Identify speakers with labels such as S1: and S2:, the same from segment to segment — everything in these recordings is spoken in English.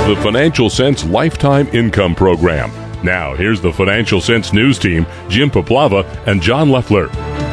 S1: the Financial Sense Lifetime Income Program. Now, here's the Financial Sense News team, Jim Paplava and John Leffler.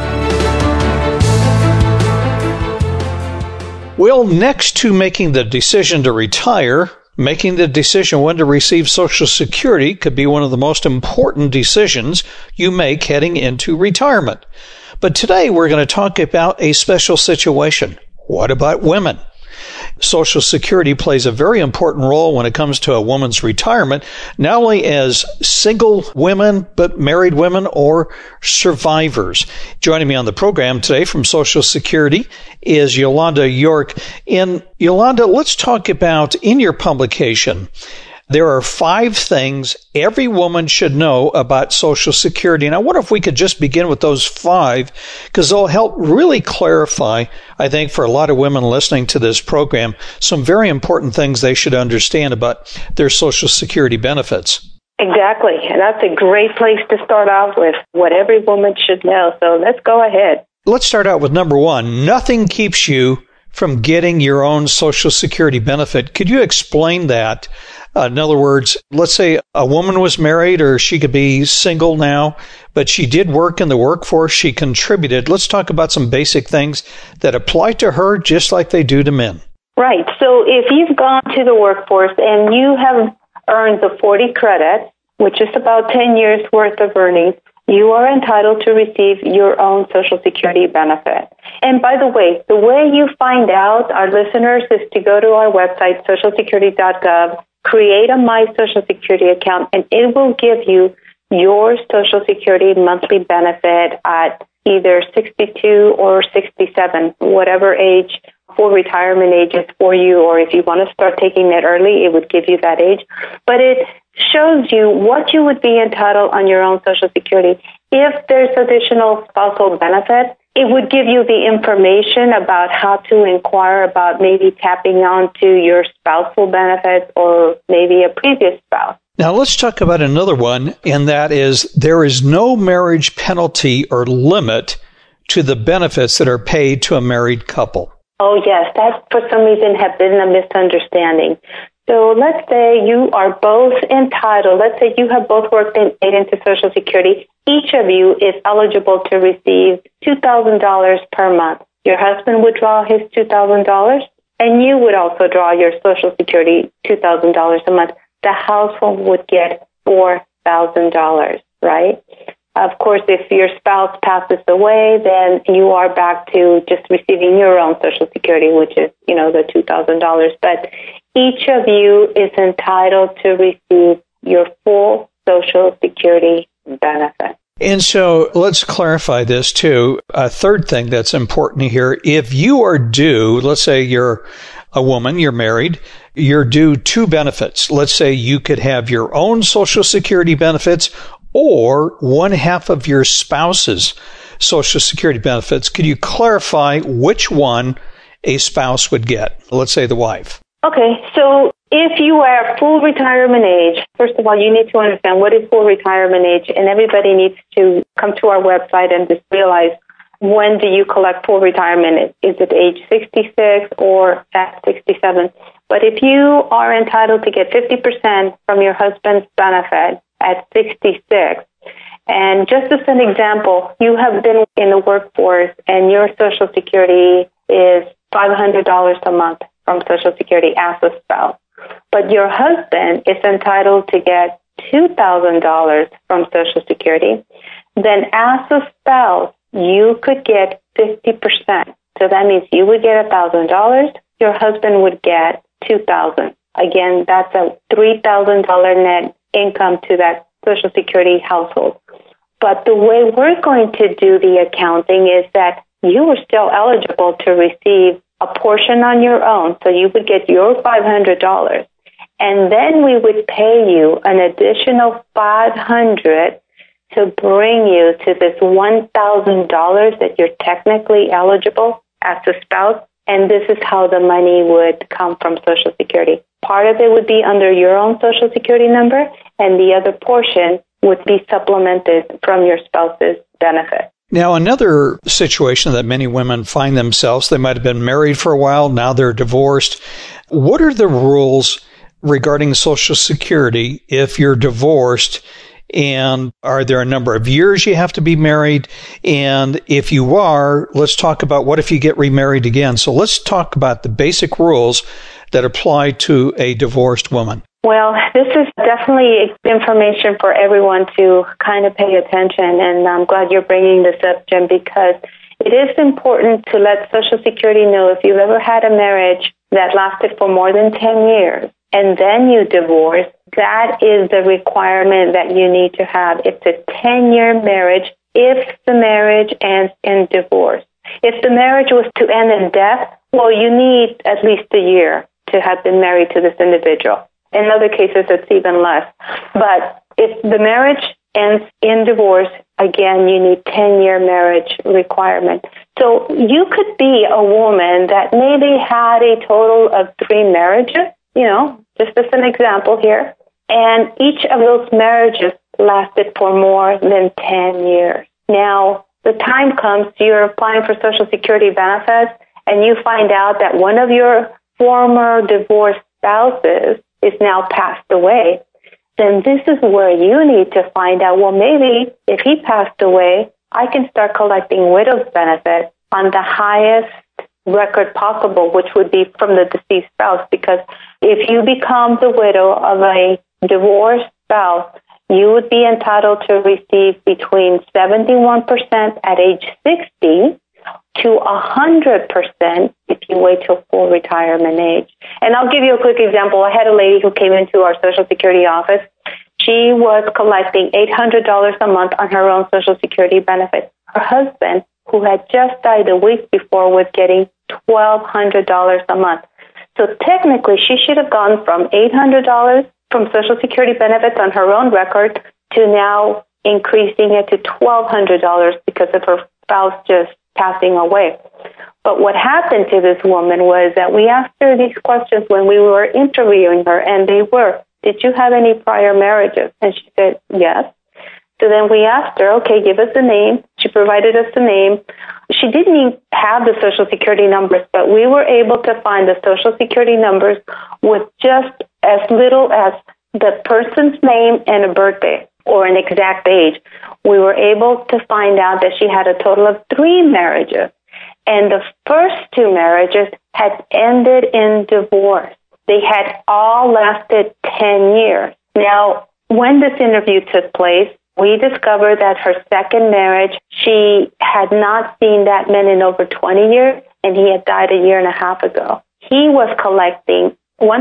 S2: Well, next to making the decision to retire, making the decision when to receive Social Security could be one of the most important decisions you make heading into retirement. But today we're going to talk about a special situation. What about women? Social Security plays a very important role when it comes to a woman's retirement, not only as single women, but married women or survivors. Joining me on the program today from Social Security is Yolanda York. And Yolanda, let's talk about, in your publication, there are 5 things every woman should know about Social Security. And I wonder if we could just begin with those 5, because they'll help really clarify, I think, for a lot of women listening to this program, some very important things they should understand about their Social Security benefits.
S3: Exactly. And that's a great place to start out with what every woman should know. So let's go ahead.
S2: Let's start out with number 1. Nothing keeps you from getting your own Social Security benefit. Could you explain that? In other words, let's say a woman was married, or she could be single now, but she did work in the workforce. She contributed. Let's talk about some basic things that apply to her just like they do to men.
S3: Right. So if you've gone to the workforce and you have earned the 40 credits, which is about 10 years worth of earnings, you are entitled to receive your own Social Security benefit. And by the way you find out, our listeners, is to go to our website, socialsecurity.gov, create a My Social Security account, and it will give you your Social Security monthly benefit at either 62 or 67, whatever age, for retirement age is for you, or if you want to start taking it early, it would give you that age. But it shows you what you would be entitled on your own Social Security. If there's additional spousal benefit, it would give you the information about how to inquire about maybe tapping onto your spousal benefits or maybe a previous spouse.
S2: Now let's talk about another one, and that is there is no marriage penalty or limit to the benefits that are paid to a married couple.
S3: Oh, yes. That, for some reason, has been a misunderstanding. So let's say you are both entitled. Let's say you have both worked and paid into Social Security. Each of you is eligible to receive $2,000 per month. Your husband would draw his $2,000, and you would also draw your Social Security $2,000 a month. The household would get $4,000, right? Of course, if your spouse passes away, then you are back to just receiving your own Social Security, which is, the $2,000. But each of you is entitled to receive your full Social Security benefit.
S2: And so let's clarify this too. A third thing that's important here, if you are due, let's say you're a woman, you're married, you're due 2 benefits. Let's say you could have your own Social Security benefits or one half of your spouse's Social Security benefits. Could you clarify which one a spouse would get? Let's say the wife.
S3: Okay, so if you are full retirement age, first of all, you need to understand what is full retirement age, and everybody needs to come to our website and just realize, when do you collect full retirement? Is it age 66 or at 67? But if you are entitled to get 50% from your husband's benefit at 66, and just as an example, you have been in the workforce and your Social Security is $500 a month from Social Security as a spouse, but your husband is entitled to get $2,000 from Social Security, then as a spouse, you could get 50%. So that means you would get $1,000, your husband would get $2,000. Again, that's a $3,000 net income to that Social Security household. But the way we're going to do the accounting is that you are still eligible to receive a portion on your own. So you would get your $500, and then we would pay you an additional $500 to bring you to this $1,000 that you're technically eligible as a spouse. And this is how the money would come from Social Security. Part of it would be under your own Social Security number, and the other portion would be supplemented from your spouse's benefit.
S2: Now, another situation that many women find themselves, they might have been married for a while, now they're divorced. What are the rules regarding Social Security if you're divorced? And are there a number of years you have to be married? And if you are, let's talk about what if you get remarried again. So let's talk about the basic rules that apply to a divorced woman.
S3: Well, this is definitely information for everyone to kind of pay attention. And I'm glad you're bringing this up, Jim, because it is important to let Social Security know if you've ever had a marriage that lasted for more than 10 years and then you divorce, that is the requirement that you need to have. It's a 10-year marriage if the marriage ends in divorce. If the marriage was to end in death, well, you need at least a year to have been married to this individual. In other cases, it's even less. But if the marriage ends in divorce, again, you need 10-year marriage requirement. So you could be a woman that maybe had a total of 3 marriages, just as an example here. And each of those marriages lasted for more than 10 years. Now, the time comes, you're applying for Social Security benefits, and you find out that one of your former divorced spouses is now passed away. Then this is where you need to find out, well, maybe if he passed away, I can start collecting widow's benefit on the highest record possible, which would be from the deceased spouse, because if you become the widow of a divorced spouse, you would be entitled to receive between 71% at age 60 to 100% if you wait till full retirement age. And I'll give you a quick example. I had a lady who came into our Social Security office. She was collecting $800 a month on her own Social Security benefits. Her husband, who had just died a week before, was getting $1,200 a month. So technically, she should have gone from $800 from Social Security benefits on her own record to now increasing it to $1,200 because of her spouse just passing away. But what happened to this woman was that we asked her these questions when we were interviewing her, and they were, did you have any prior marriages? And she said, yes. So then we asked her, okay, give us the name. She provided us the name. She didn't even have the Social Security numbers, but we were able to find the Social Security numbers with just as little as the person's name and a birthday or an exact age. We were able to find out that she had a total of 3 marriages, and the first 2 marriages had ended in divorce. They had all lasted 10 years. Now, when this interview took place, we discovered that her second marriage, she had not seen that man in over 20 years, and he had died a year and a half ago. He was collecting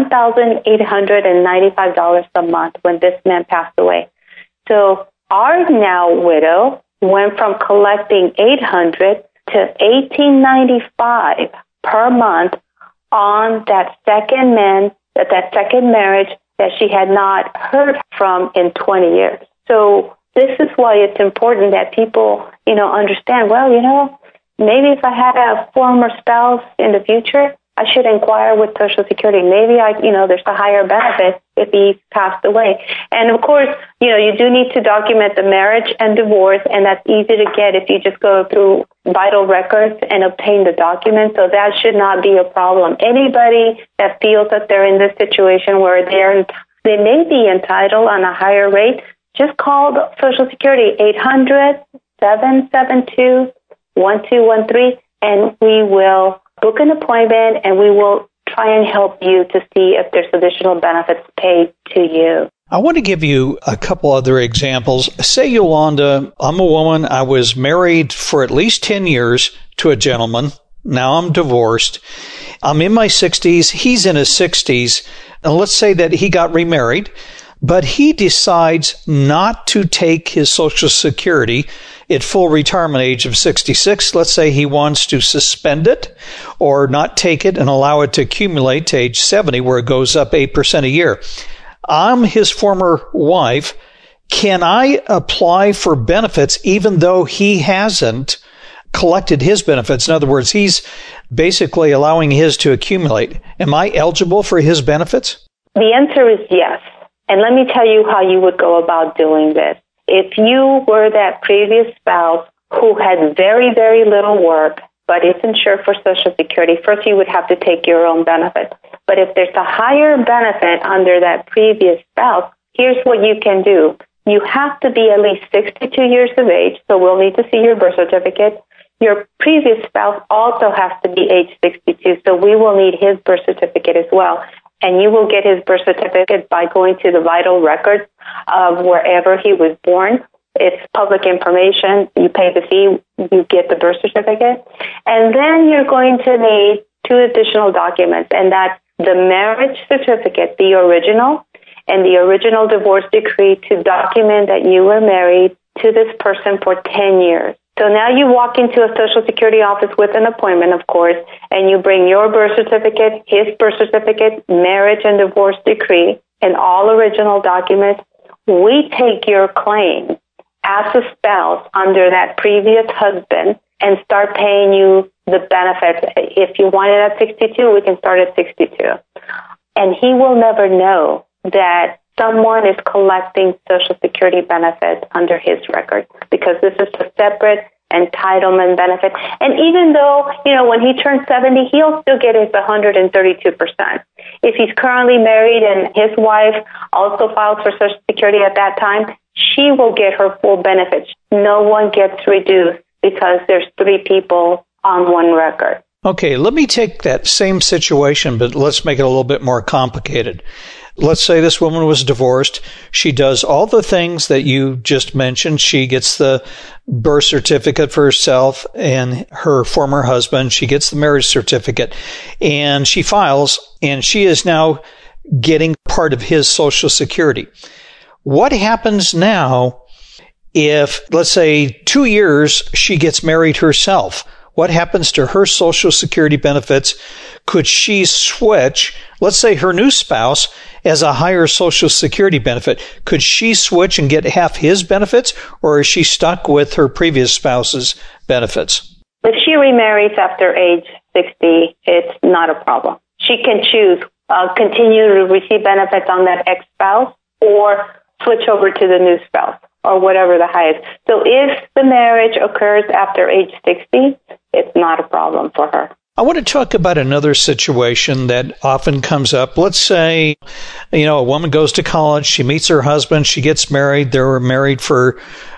S3: $1,895 a month when this man passed away. So our now widow went from collecting $800 to $1,895 per month on that second man, that second marriage that she had not heard from in 20 years. So this is why it's important that people, understand, well, maybe if I had a former spouse in the future, I should inquire with Social Security. Maybe there's a higher benefit if he passed away. And of course, you do need to document the marriage and divorce, and that's easy to get if you just go through vital records and obtain the documents. So that should not be a problem. Anybody that feels that they're in this situation where they may be entitled on a higher rate, just call Social Security 800-772-1213, and we will book an appointment, and we will try and help you to see if there's additional benefits paid to you.
S2: I want to give you a couple other examples. Say, Yolanda, I'm a woman. I was married for at least 10 years to a gentleman. Now I'm divorced. I'm in my 60s. He's in his 60s. And let's say that he got remarried, but he decides not to take his Social Security at full retirement age of 66. Let's say he wants to suspend it or not take it and allow it to accumulate to age 70, where it goes up 8% a year. I'm his former wife. Can I apply for benefits even though he hasn't collected his benefits? In other words, he's basically allowing his to accumulate. Am I eligible for his benefits?
S3: The answer is yes. And let me tell you how you would go about doing this. If you were that previous spouse who had very, very little work, but is insured for Social Security, first you would have to take your own benefits. But if there's a higher benefit under that previous spouse, here's what you can do. You have to be at least 62 years of age, so we'll need to see your birth certificate. Your previous spouse also has to be age 62, so we will need his birth certificate as well. And you will get his birth certificate by going to the vital records of wherever he was born. It's public information. You pay the fee, you get the birth certificate. And then you're going to need 2 additional documents, and that's the marriage certificate, the original, and the original divorce decree to document that you were married to this person for 10 years. So now you walk into a Social Security office with an appointment, of course, and you bring your birth certificate, his birth certificate, marriage and divorce decree, and all original documents. We take your claim as a spouse under that previous husband and start paying you the benefits. If you want it at 62, we can start at 62. And he will never know that someone is collecting Social Security benefits under his record, because this is a separate entitlement benefit. And even though, when he turns 70, he'll still get his 132%. If he's currently married and his wife also files for Social Security at that time, she will get her full benefits. No one gets reduced because there's 3 people on one record.
S2: Okay, let me take that same situation, but let's make it a little bit more complicated. Let's say this woman was divorced. She does all the things that you just mentioned. She gets the birth certificate for herself and her former husband. She gets the marriage certificate, and she files, and she is now getting part of his Social Security. What happens now if, let's say, 2 years she gets married herself? What happens to her Social Security benefits? Could she switch, let's say her new spouse has a higher Social Security benefit, could she switch and get half his benefits, or is she stuck with her previous spouse's benefits?
S3: If she remarries after age 60, it's not a problem. She can choose continue to receive benefits on that ex-spouse or switch over to the new spouse or whatever the highest. So if the marriage occurs after age 60, it's not a problem for her.
S2: I want to talk about another situation that often comes up. Let's say, a woman goes to college, she meets her husband, she gets married. They were married for,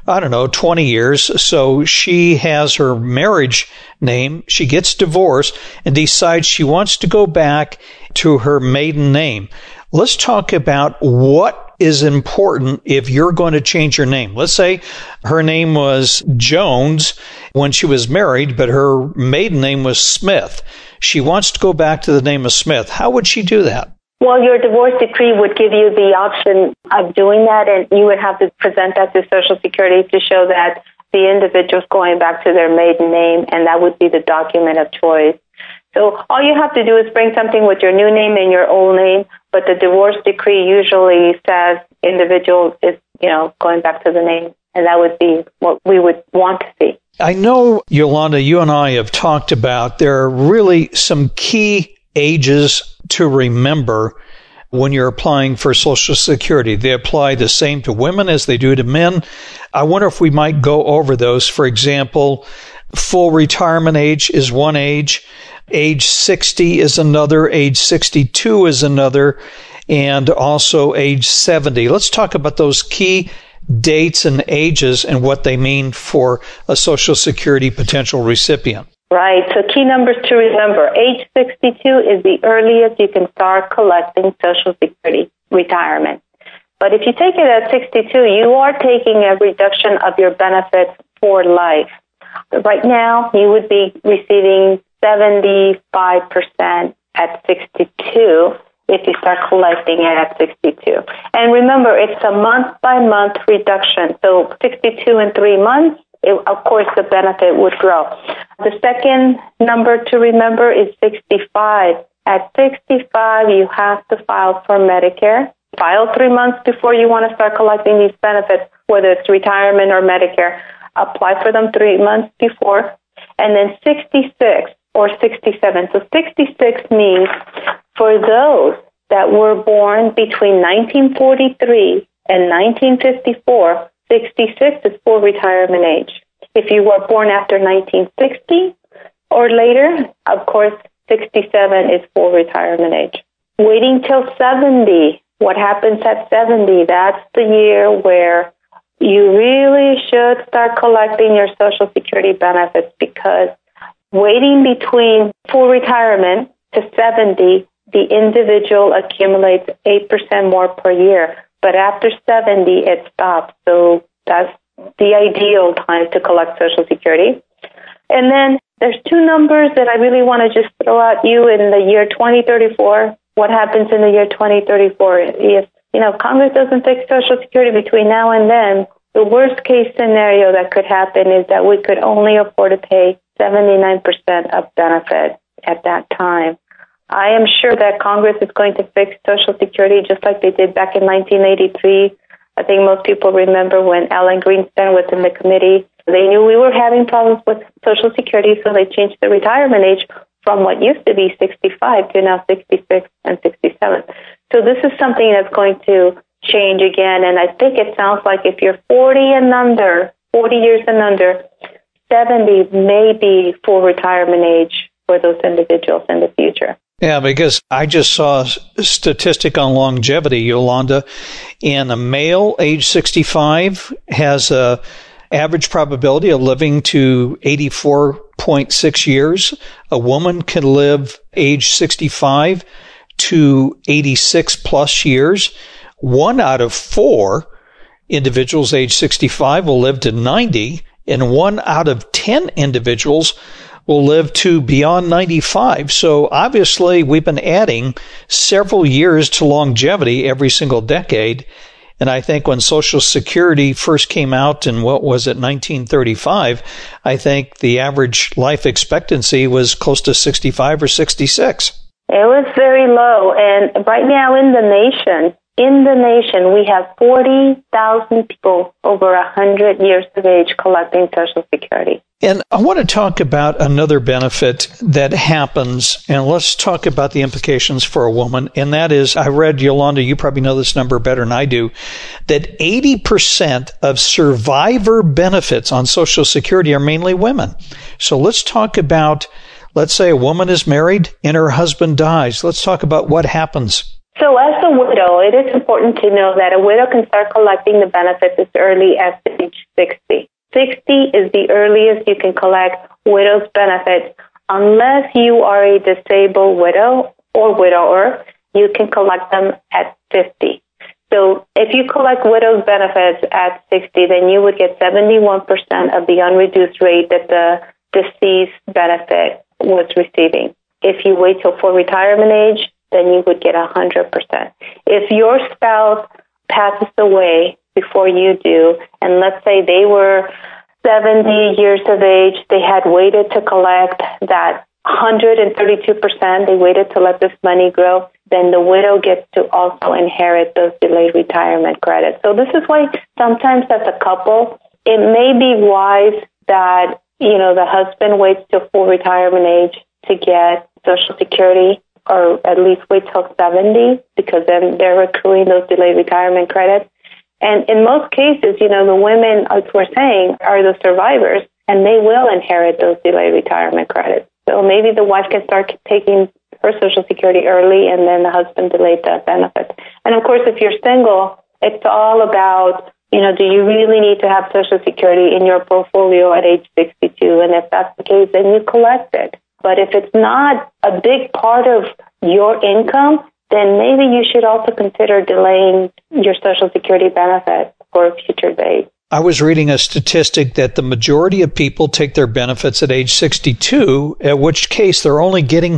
S2: 20 years. So she has her marriage name. She gets divorced and decides she wants to go back to her maiden name. Let's talk about what is important if you're going to change your name. Let's say her name was Jones when she was married, but her maiden name was Smith. She wants to go back to the name of Smith. How would she do that?
S3: Well, your divorce decree would give you the option of doing that, and you would have to present that to Social Security to show that the individual's going back to their maiden name, and that would be the document of choice. So all you have to do is bring something with your new name and your old name, but the divorce decree usually says individual is, going back to the name, and that would be what we would want to see.
S2: I know, Yolanda, you and I have talked about there are really some key ages to remember when you're applying for Social Security. They apply the same to women as they do to men. I wonder if we might go over those. For example, full retirement age is one age. Age 60 is another. Age 62 is another. And also age 70. Let's talk about those key dates and ages and what they mean for a Social Security potential recipient.
S3: Right. So key numbers to remember. Age 62 is the earliest you can start collecting Social Security retirement. But if you take it at 62, you are taking a reduction of your benefits for life. Right now, you would be receiving 75% at 62 if you start collecting it at 62. And remember, it's a month-by-month reduction. So 62 in 3 months, of course, the benefit would grow. The second number to remember is 65. At 65, you have to file for Medicare. File 3 months before you want to start collecting these benefits, whether it's retirement or Medicare. Apply for them 3 months before. And then 66 or 67. So 66 means for those that were born between 1943 and 1954, 66 is full retirement age. If you were born after 1960 or later, of course, 67 is full retirement age. Waiting till 70. What happens at 70? That's the year where you really should start collecting your Social Security benefits, because waiting between full retirement to 70, the individual accumulates 8% more per year. But after 70, it stops. So that's the ideal time to collect Social Security. And then there's two numbers that I really want to just throw at you in the year 2034. What happens in the year 2034? If, Congress doesn't fix Social Security between now and then, the worst case scenario that could happen is that we could only afford to pay 79% of benefit at that time. I am sure that Congress is going to fix Social Security just like they did back in 1983. I think most people remember when Alan Greenspan was in the committee. They knew we were having problems with Social Security, so they changed the retirement age from what used to be 65 to now 66 and 67. So this is something that's going to change again, and I think it sounds like if you're 40 years and under, 70 may be full retirement age for those individuals in the future.
S2: Yeah, because I just saw a statistic on longevity, Yolanda, and a male age 65 has a average probability of living to 84.6 years. A woman can live age 65 to 86 plus years. 1 out of 4 individuals age 65 will live to 90, and 1 out of 10 individuals will live to beyond 95. So obviously we've been adding several years to longevity every single decade. And I think when Social Security first came out in, 1935, I think the average life expectancy was close to 65 or 66.
S3: It was very low. And right now in the nation, we have 40,000 people over 100 years of age collecting Social Security.
S2: And I want to talk about another benefit that happens, and let's talk about the implications for a woman. And that is, I read, Yolanda, you probably know this number better than I do, that 80% of survivor benefits on Social Security are mainly women. So let's talk about, let's say a woman is married and her husband dies. Let's talk about what happens.
S3: So as a widow, it is important to know that a widow can start collecting the benefits as early as age 60. 60 is the earliest you can collect widow's benefits. Unless you are a disabled widow or widower, you can collect them at 50. So if you collect widow's benefits at 60, then you would get 71% of the unreduced rate that the deceased benefit was receiving. If you wait till full retirement age, then you would get 100%. If your spouse passes away before you do, and let's say they were 70 years of age, they had waited to collect that 132%, they waited to let this money grow, then the widow gets to also inherit those delayed retirement credits. So this is why sometimes as a couple, it may be wise that, the husband waits till full retirement age to get Social Security, or at least wait till 70, because then they're accruing those delayed retirement credits. And in most cases, the women, as we're saying, are the survivors, and they will inherit those delayed retirement credits. So maybe the wife can start taking her Social Security early, and then the husband delayed that benefit. And of course, if you're single, it's all about, do you really need to have Social Security in your portfolio at age 62? And if that's the case, then you collect it. But if it's not a big part of your income, then maybe you should also consider delaying your Social Security benefit for a future date.
S2: I was reading a statistic that the majority of people take their benefits at age 62, at which case they're only getting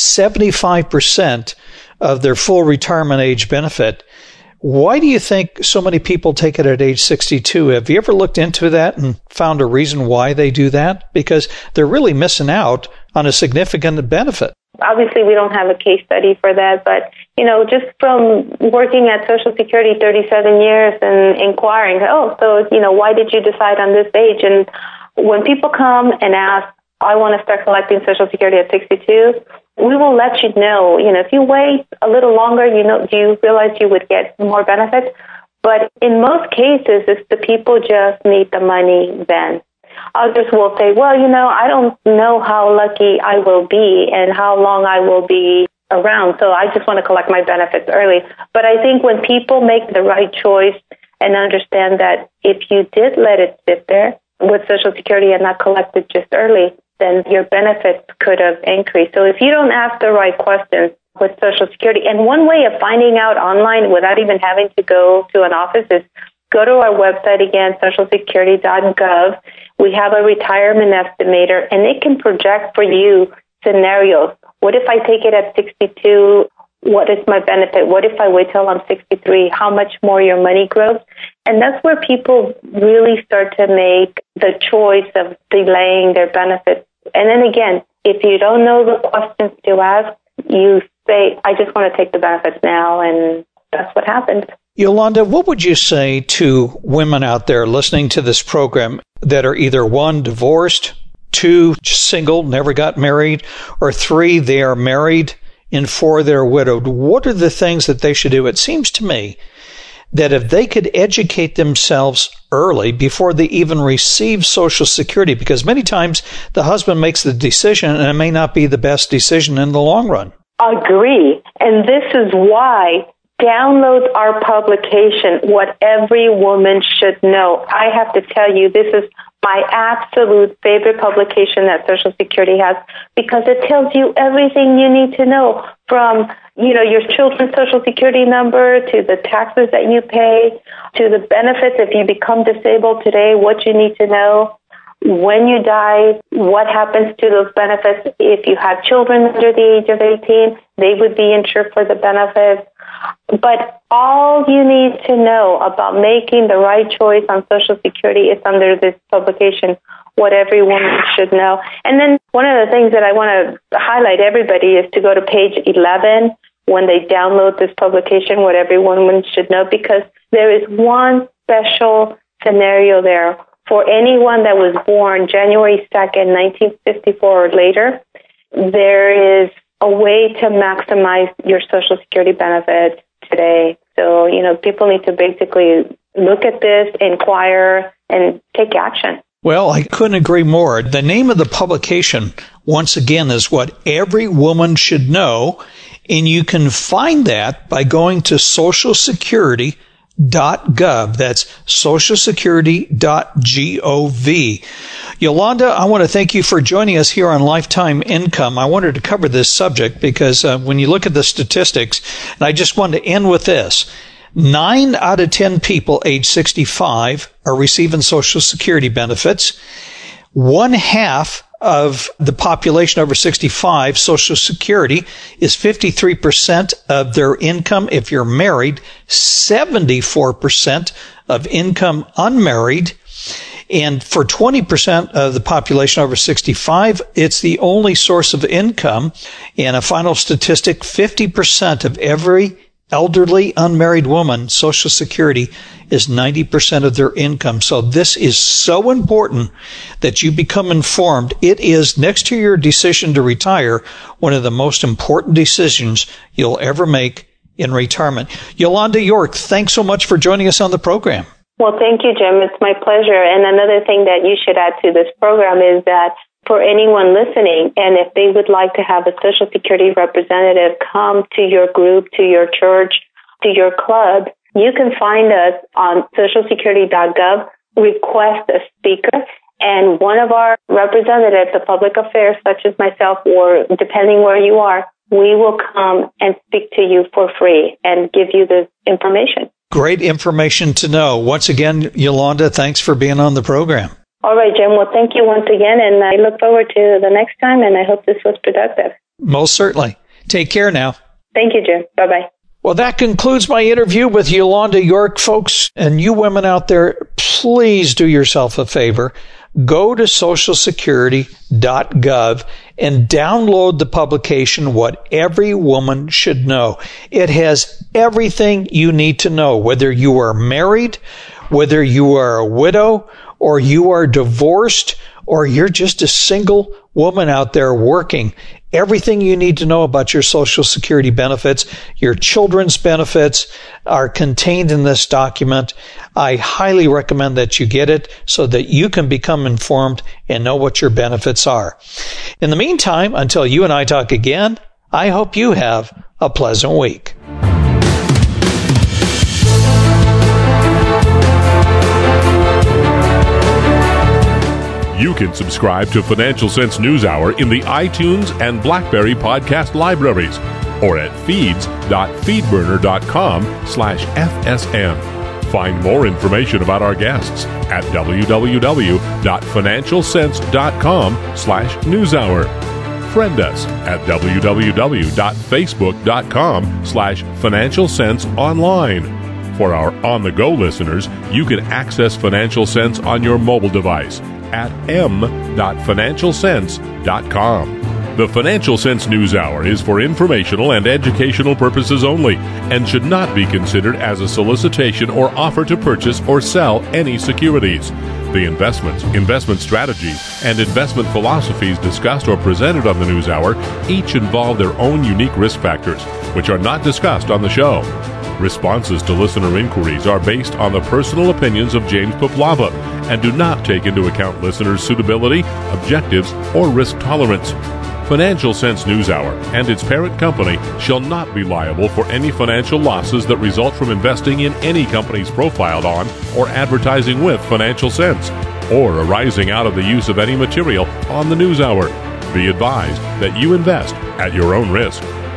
S2: 75% of their full retirement age benefit. Why do you think so many people take it at age 62? Have you ever looked into that and found a reason why they do that? Because they're really missing out on a significant benefit.
S3: Obviously, we don't have a case study for that, but, just from working at Social Security 37 years and inquiring, why did you decide on this age? And when people come and ask, I want to start collecting Social Security at 62, we will let you know, if you wait a little longer, do you realize you would get more benefits? But in most cases, it's the people just need the money then. Others will say, well, I don't know how lucky I will be and how long I will be around, so I just want to collect my benefits early. But I think when people make the right choice and understand that if you did let it sit there with Social Security and not collect it just early, then your benefits could have increased. So if you don't ask the right questions with Social Security, and one way of finding out online without even having to go to an office is go to our website again, socialsecurity.gov. We have a retirement estimator, and it can project for you scenarios. What if I take it at 62? What is my benefit? What if I wait till I'm 63? How much more your money grows? And that's where people really start to make the choice of delaying their benefits. And then again, if you don't know the questions to ask, you say, I just want to take the benefits now, and that's what happens.
S2: Yolanda, what would you say to women out there listening to this program that are either 1, divorced, 2, single, never got married, or 3, they are married, and 4, they're widowed? What are the things that they should do? It seems to me that if they could educate themselves early before they even receive Social Security, because many times the husband makes the decision and it may not be the best decision in the long run.
S3: Agree. And this is why download our publication, What Every Woman Should Know. I have to tell you, this is my absolute favorite publication that Social Security has, because it tells you everything you need to know, from, your children's Social Security number to the taxes that you pay, to the benefits if you become disabled today, what you need to know. When you die, what happens to those benefits? If you have children under the age of 18, they would be insured for the benefits. But all you need to know about making the right choice on Social Security is under this publication, What Every Woman Should Know. And then one of the things that I want to highlight everybody is to go to page 11 when they download this publication, What Every Woman Should Know, because there is one special scenario there for anyone that was born January 2nd, 1954 or later. There is a way to maximize your Social Security benefits today. So, people need to basically look at this, inquire, and take action.
S2: Well, I couldn't agree more. The name of the publication, once again, is What Every Woman Should Know, and you can find that by going to socialsecurity.gov. That's socialsecurity.gov. Yolanda, I want to thank you for joining us here on Lifetime Income. I wanted to cover this subject because when you look at the statistics, and I just wanted to end with this, 9 out of 10 people age 65 are receiving Social Security benefits. 1/2 of the population over 65, Social Security is 53% of their income if you're married, 74% of income unmarried, and for 20% of the population over 65, it's the only source of income. And a final statistic, 50% of every elderly unmarried woman, Social Security is 90% of their income. So this is so important that you become informed. It is, next to your decision to retire, one of the most important decisions you'll ever make in retirement. Yolanda York, thanks so much for joining us on the program.
S3: Well, thank you, Jim. It's my pleasure. And another thing that you should add to this program is that for anyone listening, and if they would like to have a Social Security representative come to your group, to your church, to your club, you can find us on socialsecurity.gov, request a speaker, and one of our representatives of public affairs, such as myself, or depending where you are, we will come and speak to you for free and give you the information.
S2: Great information to know. Once again, Yolanda, thanks for being on the program.
S3: All right, Jim. Well, thank you once again, and I look forward to the next time, and I hope this was productive.
S2: Most certainly. Take care now.
S3: Thank you, Jim. Bye-bye.
S2: Well, that concludes my interview with Yolanda York, folks. And you women out there, please do yourself a favor. Go to socialsecurity.gov and download the publication, What Every Woman Should Know. It has everything you need to know, whether you are married, whether you are a widow, or you are divorced, or you're just a single woman out there working. Everything you need to know about your Social Security benefits, your children's benefits, are contained in this document. I highly recommend that you get it so that you can become informed and know what your benefits are. In the meantime, until you and I talk again, I hope you have a pleasant week.
S1: You can subscribe to Financial Sense News Hour in the iTunes and BlackBerry podcast libraries or at feeds.feedburner.com/FSN. Find more information about our guests at www.financialsense.com/newshour. Friend us at www.facebook.com/financialsenseonline. For our on-the-go listeners, you can access Financial Sense on your mobile device at m.financialsense.com. The Financial Sense News Hour is for informational and educational purposes only and should not be considered as a solicitation or offer to purchase or sell any securities. The investments, investment strategies, and investment philosophies discussed or presented on the News Hour each involve their own unique risk factors, which are not discussed on the show. Responses to listener inquiries are based on the personal opinions of James Poplava and do not take into account listeners' suitability, objectives, or risk tolerance. Financial Sense News Hour and its parent company shall not be liable for any financial losses that result from investing in any companies profiled on or advertising with Financial Sense, or arising out of the use of any material on the News Hour. Be advised that you invest at your own risk.